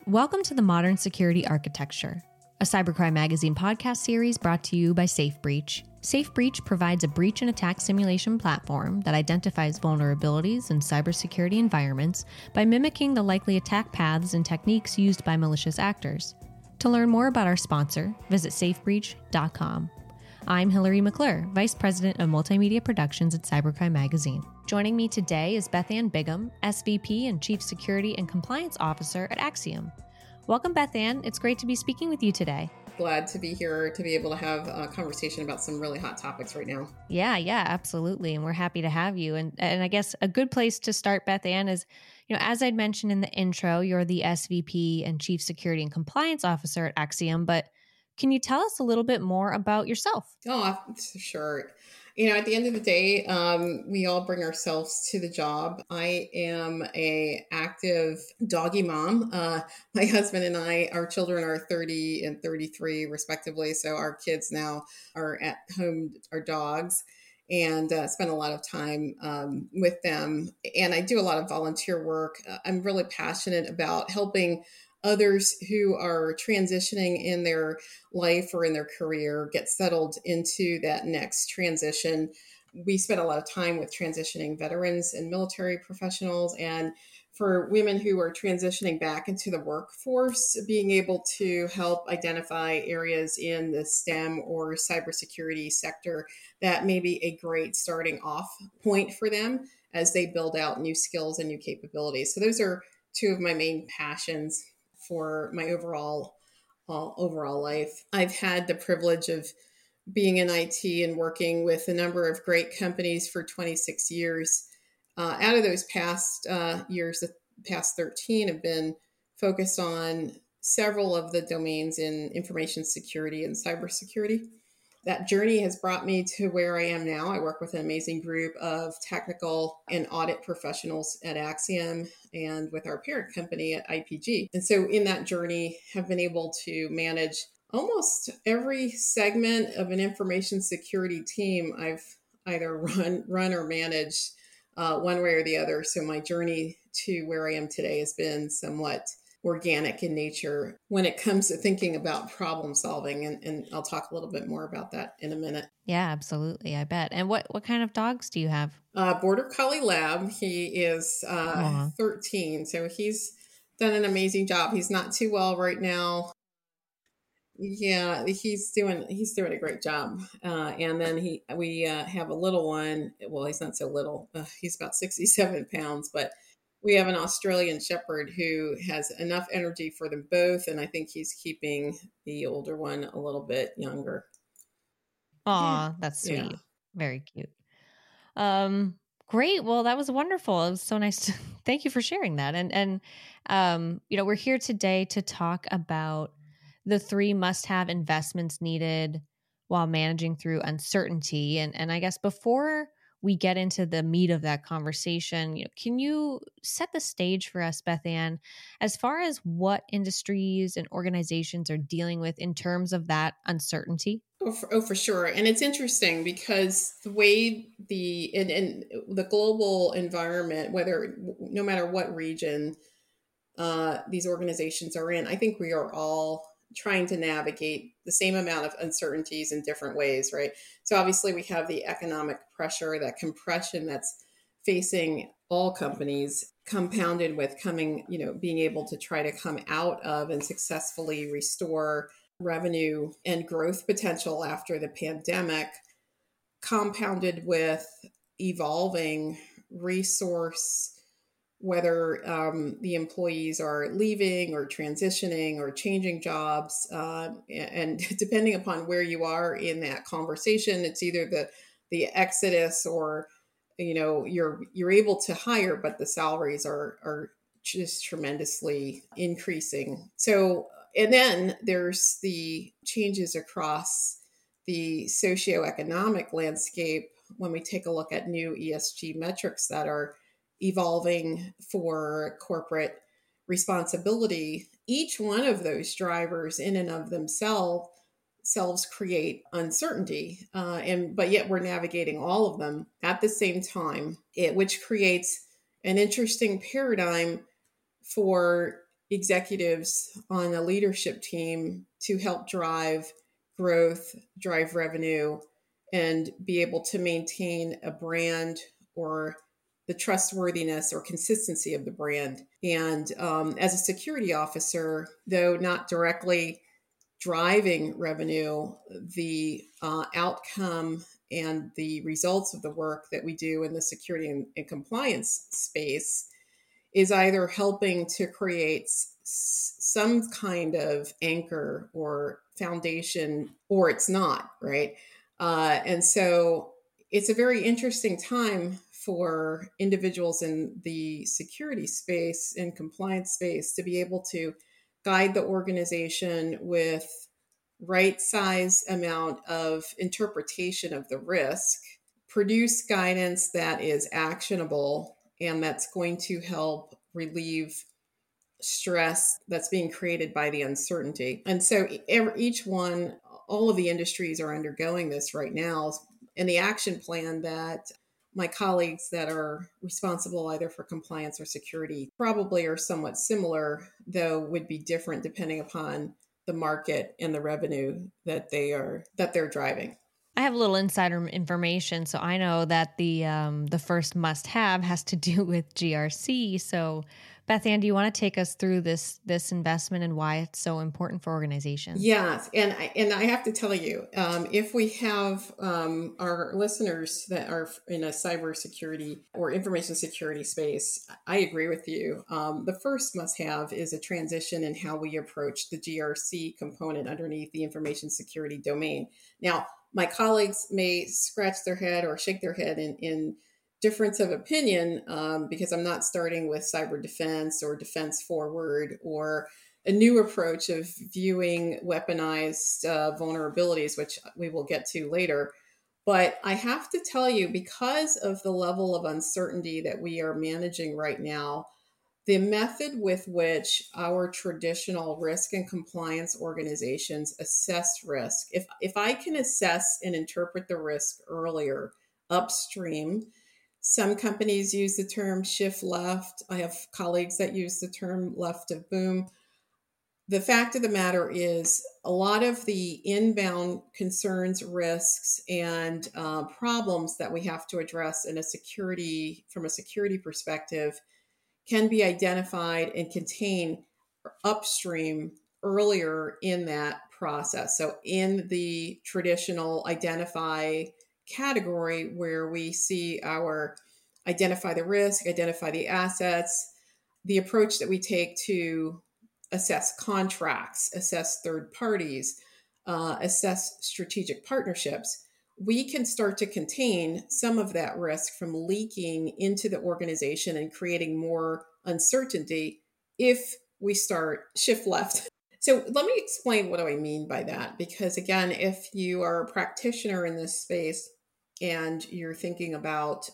Welcome to the Modern Security Architecture, a Cybercrime Magazine podcast series brought to you by SafeBreach. SafeBreach provides a breach and attack simulation platform that identifies vulnerabilities in cybersecurity environments by mimicking the likely attack paths and techniques used by malicious actors. To learn more about our sponsor, visit safebreach.com. I'm Hillary McClure, Vice President of Multimedia Productions at Cybercrime Magazine. Joining me today is Beth Ann Bigham, SVP and Chief Security and Compliance Officer at Axiom. Welcome, Beth Ann. It's great to be speaking with you today. Glad to be here to be able to have a conversation about some really hot topics right now. Yeah, absolutely. And we're happy to have you. And I guess a good place to start, Beth Ann, is, as I'd mentioned in the intro, you're the SVP and Chief Security and Compliance Officer at Axiom, but can you tell us a little bit more about yourself? Oh, sure. At the end of the day, we all bring ourselves to the job. I am a active doggy mom. My husband and I, our children are 30 and 33 respectively. So our kids now are at home, our dogs, and spend a lot of time with them. And I do a lot of volunteer work. I'm really passionate about helping others who are transitioning in their life or in their career get settled into that next transition. We spend a lot of time with transitioning veterans and military professionals, and for women who are transitioning back into the workforce, being able to help identify areas in the STEM or cybersecurity sector that may be a great starting off point for them as they build out new skills and new capabilities. So those are two of my main passions for my overall life. I've had the privilege of being in IT and working with a number of great companies for 26 years. Out of those past years, the past 13 have been focused on several of the domains in information security and cybersecurity. That journey has brought me to where I am now. I work with an amazing group of technical and audit professionals at Axiom and with our parent company at IPG. And so in that journey, have been able to manage almost every segment of an information security team I've either run or managed one way or the other. So my journey to where I am today has been somewhat organic in nature when it comes to thinking about problem solving. And I'll talk a little bit more about that in a minute. Yeah, absolutely. I bet. And what kind of dogs do you have? Border Collie Lab. He is 13. So he's done an amazing job. He's not too well right now. Yeah, he's doing a great job. And then we have a little one. Well, he's not so little. He's about 67 pounds, but we have an Australian Shepherd who has enough energy for them both. And I think he's keeping the older one a little bit younger. Aw, that's sweet. Yeah. Very cute. Great. Well, that was wonderful. It was so nice. Thank you for sharing that. And we're here today to talk about the 3 must-have investments needed while managing through uncertainty. And I guess before we get into the meat of that conversation, can you set the stage for us, Beth Ann, as far as what industries and organizations are dealing with in terms of that uncertainty? For sure. And it's interesting because the way in the global environment, no matter what region these organizations are in, I think we are all trying to navigate the same amount of uncertainties in different ways, right? So obviously we have the economic pressure, that compression that's facing all companies, compounded with being able to try to come out of and successfully restore revenue and growth potential after the pandemic, compounded with evolving resource, whether the employees are leaving or transitioning or changing jobs. And depending upon where you are in that conversation, it's either the exodus or, you're able to hire, but the salaries are just tremendously increasing. So, and then there's the changes across the socioeconomic landscape when we take a look at new ESG metrics that are evolving for corporate responsibility. Each one of those drivers in and of themselves create uncertainty, but yet we're navigating all of them at the same time, which creates an interesting paradigm for executives on a leadership team to help drive growth, drive revenue, and be able to maintain a brand or the trustworthiness or consistency of the brand. And as a security officer, though not directly driving revenue, the outcome and the results of the work that we do in the security and compliance space is either helping to create some kind of anchor or foundation, or it's not, right? And so it's a very interesting time for individuals in the security space and compliance space to be able to guide the organization with right size amount of interpretation of the risk, produce guidance that is actionable and that's going to help relieve stress that's being created by the uncertainty. And so each one, all of the industries are undergoing this right now. And the action plan that my colleagues that are responsible either for compliance or security probably are somewhat similar, though would be different depending upon the market and the revenue that they're driving. I have a little insider information, so I know that the first must-have has to do with GRC. So, Beth Ann, do you want to take us through this investment and why it's so important for organizations? Yes, and I have to tell you, if we have our listeners that are in a cybersecurity or information security space, I agree with you. The first must-have is a transition in how we approach the GRC component underneath the information security domain. Now, my colleagues may scratch their head or shake their head in difference of opinion because I'm not starting with cyber defense or defense forward or a new approach of viewing weaponized vulnerabilities, which we will get to later. But I have to tell you, because of the level of uncertainty that we are managing right now, the method with which our traditional risk and compliance organizations assess risk, if I can assess and interpret the risk earlier upstream, some companies use the term shift left. I have colleagues that use the term left of boom. The fact of the matter is, a lot of the inbound concerns, risks, and problems that we have to address from a security perspective can be identified and contained upstream earlier in that process. So in the traditional identify category, where we see our identify the risk, identify the assets, the approach that we take to assess contracts, assess third parties, assess strategic partnerships, we can start to contain some of that risk from leaking into the organization and creating more uncertainty if we start shift left. So let me explain what do I mean by that. Because again, if you are a practitioner in this space and you're thinking about,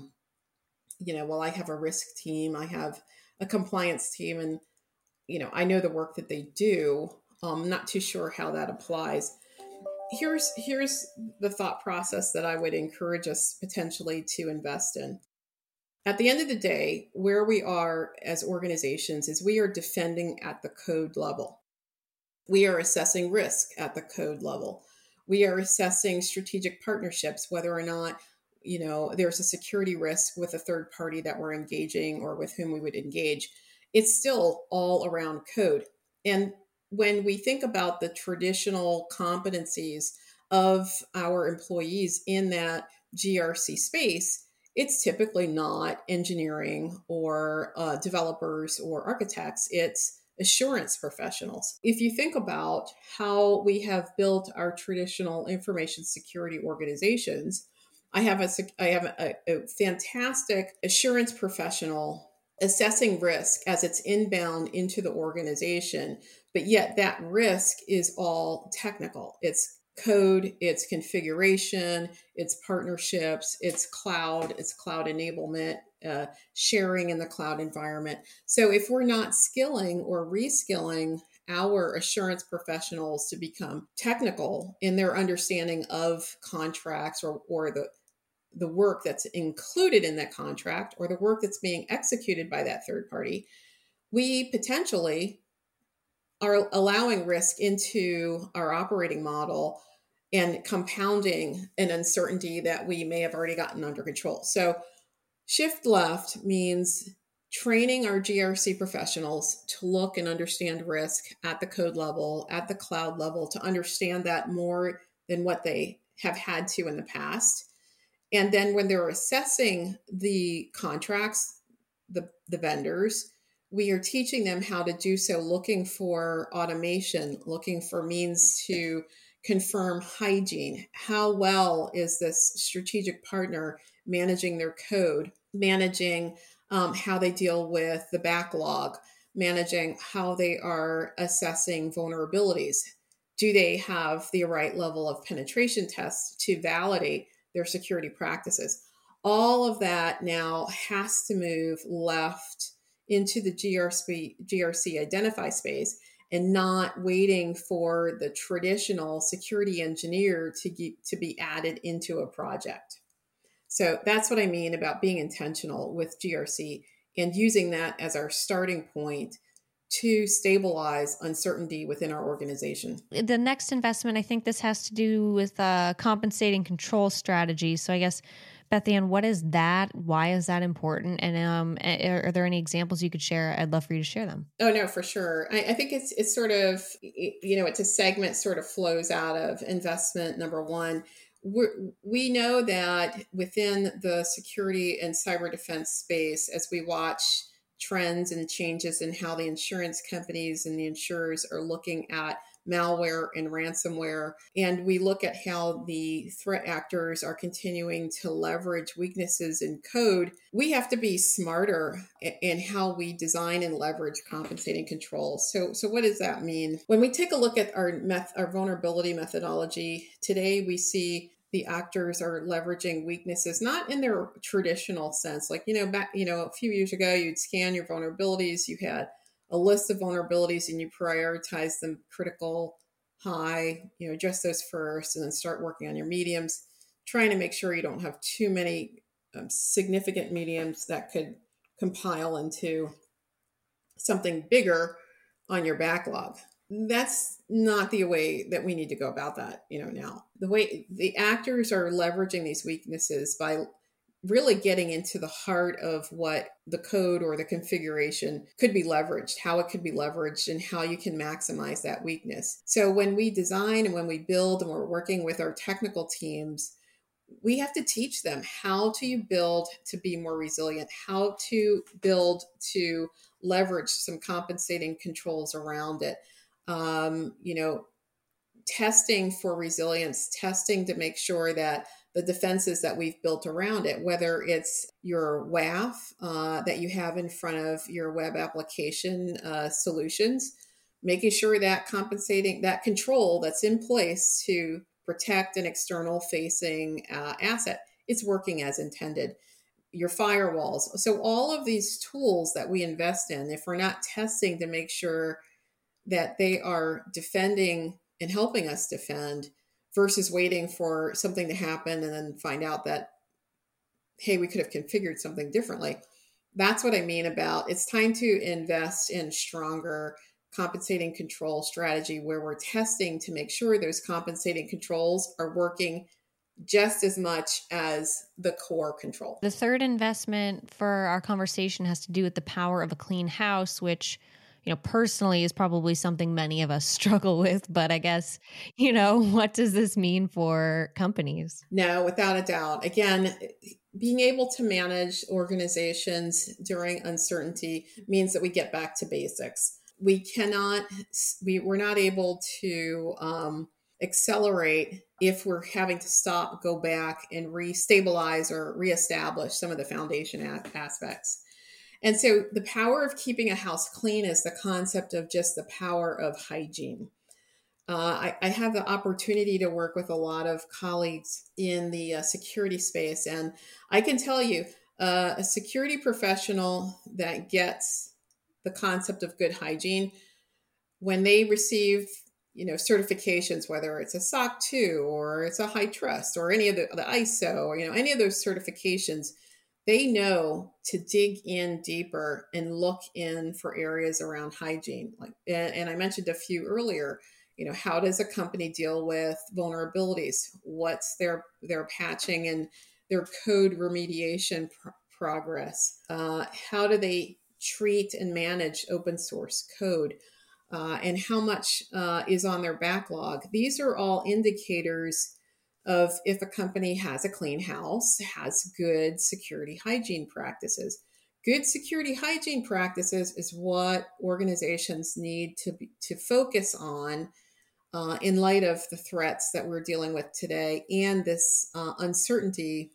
well, I have a risk team, I have a compliance team, and, I know the work that they do. I'm not too sure how that applies. Here's the thought process that I would encourage us potentially to invest in. At the end of the day, where we are as organizations is we are defending at the code level. We are assessing risk at the code level. We are assessing strategic partnerships, whether or not, there's a security risk with a third party that we're engaging or with whom we would engage. It's still all around code. And when we think about the traditional competencies of our employees in that GRC space, it's typically not engineering or developers or architects. It's assurance professionals. If you think about how we have built our traditional information security organizations, I have a fantastic assurance professional assessing risk as it's inbound into the organization, but yet that risk is all technical. It's code, it's configuration, it's partnerships, it's cloud enablement, sharing in the cloud environment. So if we're not skilling or reskilling our assurance professionals to become technical in their understanding of contracts or the work that's included in that contract or the work that's being executed by that third party, we potentially are allowing risk into our operating model and compounding an uncertainty that we may have already gotten under control. So shift left means training our GRC professionals to look and understand risk at the code level, at the cloud level, to understand that more than what they have had to in the past. And then when they're assessing the contracts, the vendors, we are teaching them how to do so, looking for automation, looking for means to confirm hygiene. How well is this strategic partner managing their code, managing how they deal with the backlog, managing how they are assessing vulnerabilities? Do they have the right level of penetration tests to validate their security practices? All of that now has to move left into the GRC identify space and not waiting for the traditional security engineer to be added into a project. So that's what I mean about being intentional with GRC and using that as our starting point to stabilize uncertainty within our organization. The next investment, I think this has to do with compensating control strategies. So I guess, Beth Ann, what is that? Why is that important? And are there any examples you could share? I'd love for you to share them. Oh, no, for sure. I think it's sort of, it's a segment sort of flows out of investment number one. We know that within the security and cyber defense space, as we watch trends and changes in how the insurance companies and the insurers are looking at malware and ransomware, and we look at how the threat actors are continuing to leverage weaknesses in code, we have to be smarter in how we design and leverage compensating controls. So what does that mean? When we take a look at our vulnerability methodology, today we see the actors are leveraging weaknesses, not in their traditional sense. Like, back, a few years ago, you'd scan your vulnerabilities, you had a list of vulnerabilities and you prioritize them critical, high, address those first, and then start working on your mediums, trying to make sure you don't have too many significant mediums that could compile into something bigger on your backlog. That's not the way that we need to go about that, now. The way the actors are leveraging these weaknesses by really getting into the heart of what the code or the configuration could be leveraged, how it could be leveraged, and how you can maximize that weakness. So when we design and when we build and we're working with our technical teams, we have to teach them how to build to be more resilient, how to build to leverage some compensating controls around it. Testing for resilience, testing to make sure that the defenses that we've built around it, whether it's your WAF that you have in front of your web application solutions, making sure that compensating that control that's in place to protect an external facing asset, it's working as intended. Your firewalls. So all of these tools that we invest in, if we're not testing to make sure that they are defending and helping us defend versus waiting for something to happen and then find out that, hey, we could have configured something differently. That's what I mean about it's time to invest in stronger compensating control strategy where we're testing to make sure those compensating controls are working just as much as the core control. The third investment for our conversation has to do with the power of a clean house, which personally is probably something many of us struggle with, but I guess, what does this mean for companies? No, without a doubt. Again, being able to manage organizations during uncertainty means that we get back to basics. We're not able to accelerate if we're having to stop, go back and restabilize or reestablish some of the foundation aspects. And so the power of keeping a house clean is the concept of just the power of hygiene. I have the opportunity to work with a lot of colleagues in the security space. And I can tell you, a security professional that gets the concept of good hygiene, when they receive certifications, whether it's a SOC 2 or it's a HITRUST or any of the ISO or any of those certifications, they know to dig in deeper and look in for areas around hygiene. And I mentioned a few earlier. How does a company deal with vulnerabilities? What's their patching and their code remediation progress? How do they treat and manage open source code? And how much is on their backlog? These are all indicators of if a company has a clean house, has good security hygiene practices. Good security hygiene practices is what organizations need to focus on in light of the threats that we're dealing with today and this uncertainty,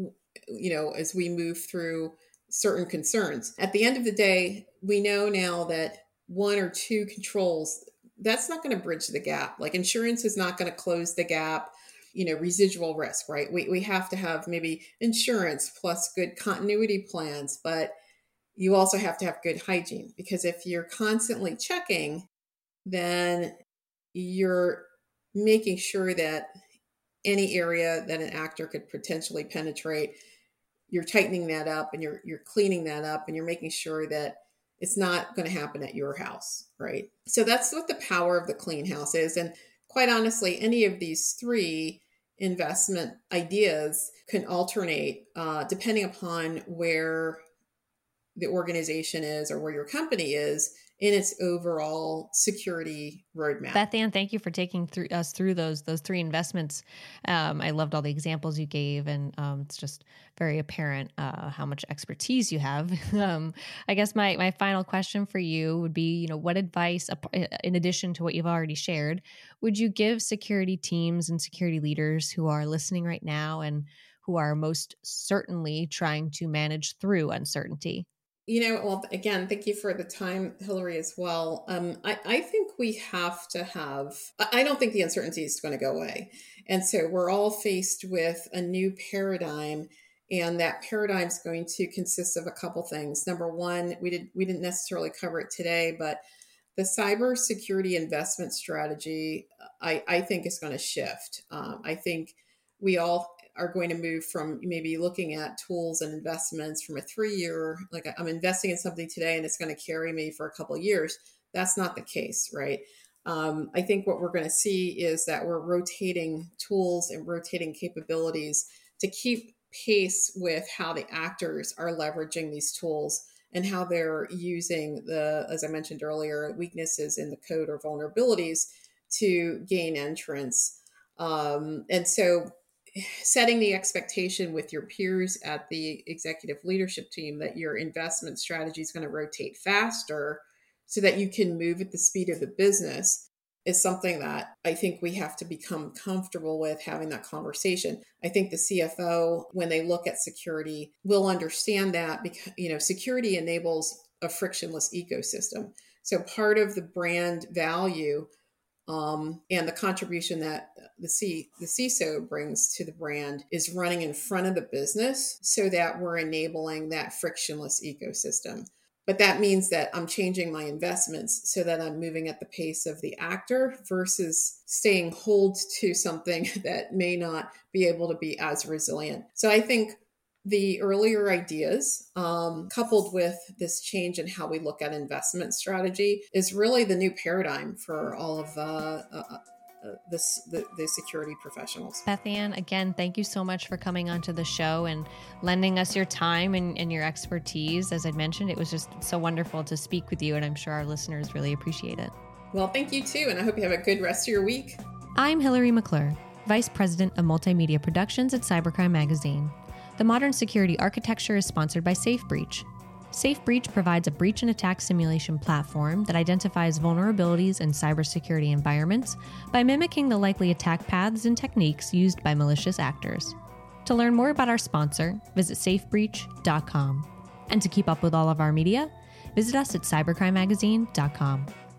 as we move through certain concerns. At the end of the day, we know now that one or two controls, that's not going to bridge the gap. Like insurance is not going to close the gap. Residual risk, right? We have to have maybe insurance plus good continuity plans, but you also have to have good hygiene, because if you're constantly checking, then you're making sure that any area that an actor could potentially penetrate, you're tightening that up and you're cleaning that up and you're making sure that it's not going to happen at your house, right? So that's what the power of the clean house is. And quite honestly, any of these three investment ideas can alternate depending upon where the organization is or where your company is in its overall security roadmap. Beth Ann, thank you for taking us through those three investments. I loved all the examples you gave, and it's just very apparent how much expertise you have. I guess my final question for you would be, what advice, in addition to what you've already shared, would you give security teams and security leaders who are listening right now and who are most certainly trying to manage through uncertainty? Well, again, thank you for the time, Hillary, as well. I think we have to I don't think the uncertainty is going to go away. And so we're all faced with a new paradigm, and that paradigm is going to consist of a couple things. Number one, we didn't necessarily cover it today, but the cybersecurity investment strategy, I think, is going to shift. I think we all are going to move from maybe looking at tools and investments from a 3-year, like I'm investing in something today and it's going to carry me for a couple of years. That's not the case, right? I think what we're going to see is that we're rotating tools and rotating capabilities to keep pace with how the actors are leveraging these tools and how they're using as I mentioned earlier, weaknesses in the code or vulnerabilities to gain entrance. And so setting the expectation with your peers at the executive leadership team that your investment strategy is going to rotate faster so that you can move at the speed of the business is something that I think we have to become comfortable with having that conversation. I think the CFO, when they look at security, will understand that because, security enables a frictionless ecosystem. So part of the brand value and the contribution that the CISO brings to the brand is running in front of the business so that we're enabling that frictionless ecosystem. But that means that I'm changing my investments so that I'm moving at the pace of the actor versus staying hold to something that may not be able to be as resilient. So I think the earlier ideas, coupled with this change in how we look at investment strategy, is really the new paradigm for all of the security professionals. Beth Ann, again, thank you so much for coming onto the show and lending us your time and your expertise. As I mentioned, it was just so wonderful to speak with you, and I'm sure our listeners really appreciate it. Well, thank you too, and I hope you have a good rest of your week. I'm Hillary McClure, Vice President of Multimedia Productions at Cybercrime Magazine. The Modern Security Architecture is sponsored by SafeBreach. SafeBreach provides a breach and attack simulation platform that identifies vulnerabilities in cybersecurity environments by mimicking the likely attack paths and techniques used by malicious actors. To learn more about our sponsor, visit safebreach.com. And to keep up with all of our media, visit us at cybercrimemagazine.com.